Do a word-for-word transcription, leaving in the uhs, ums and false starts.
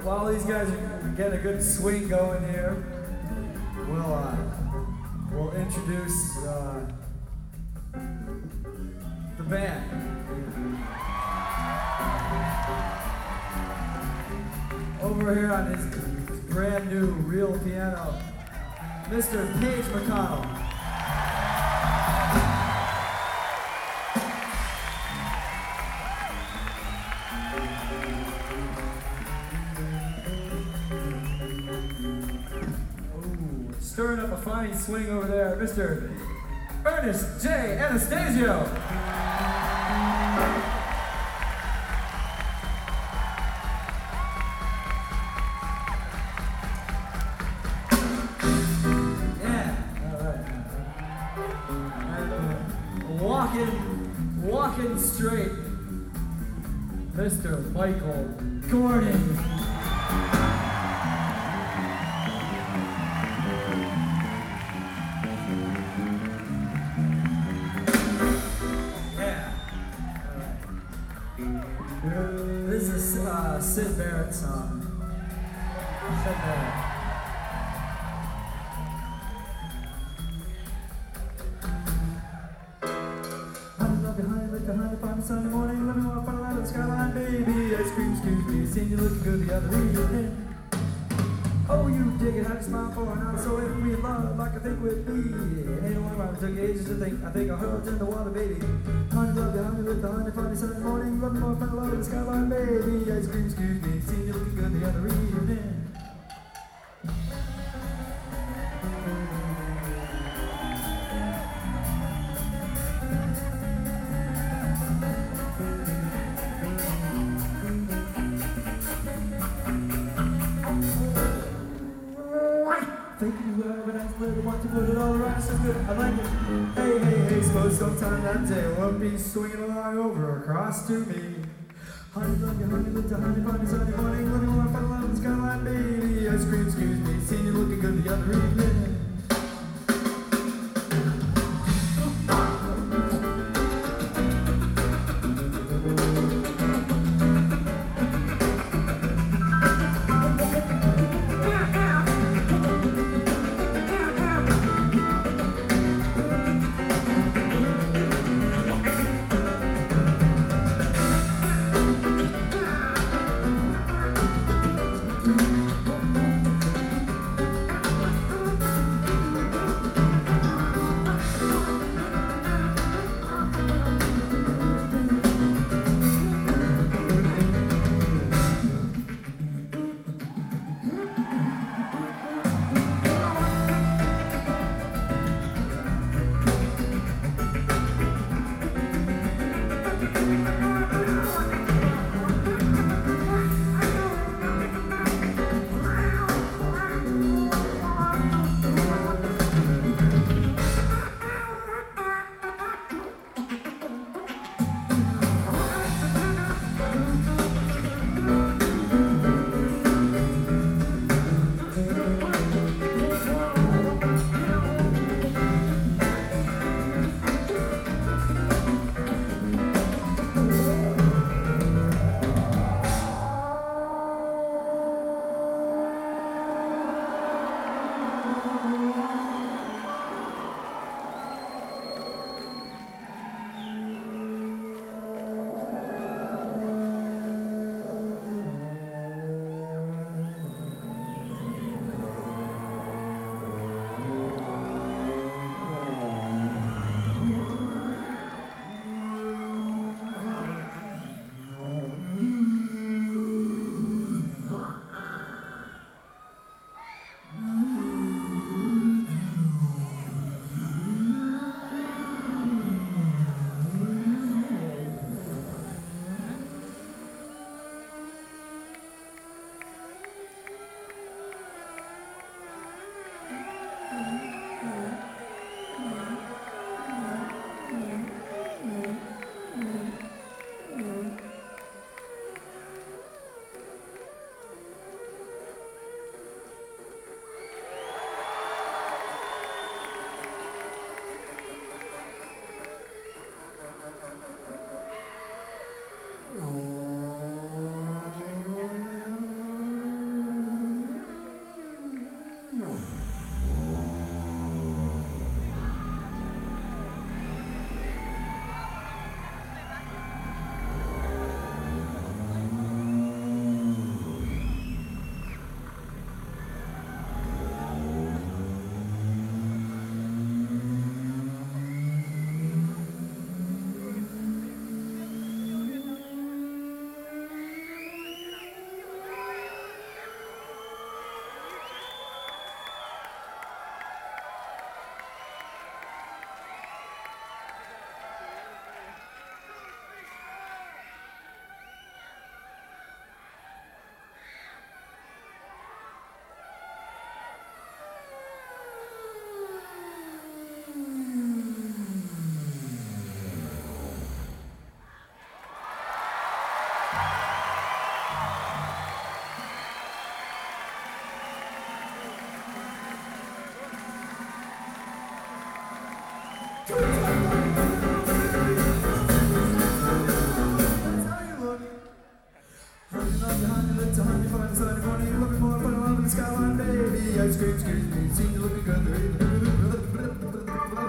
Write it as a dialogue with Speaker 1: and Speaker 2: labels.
Speaker 1: while these guys are getting a good swing going here, we'll, uh, we'll introduce uh, the band. Over here on his brand new real piano, Mister Paige McConnell. Stirring up a fine swing over there, Mister Ernest J. Anastasio. Yeah, all right. And, uh, walking, walking straight, Mister Michael Gordon. This is uh, Sid Barrett's song. Sid Barrett. Honey, love you, honey, lick the honey, find me Sunday morning, let me walk on the skyline, baby. Ice cream, excuse me, seen you looking good the other evening. Oh, you dig it, how do you smile for an hour, so if we in love, like I think we'd be. Ain't no wonder it took ages to think, I think I hurled in the water, baby. Honey, love you, honey, with the honey, funny Sunday morning, love me more, find love in the skyline, baby. Ice cream, excuse me, seen you looking good the other evening. Thinking you were, but I just really want to put it all around so good. I like it. Hey, hey, hey, suppose sometime that day won't be swinging along over across to me. Honey, love you, honey, with the honey, funny Sunday morning, let me walk on the skyline, baby. Ice cream, excuse me, seen you looking good the other evening.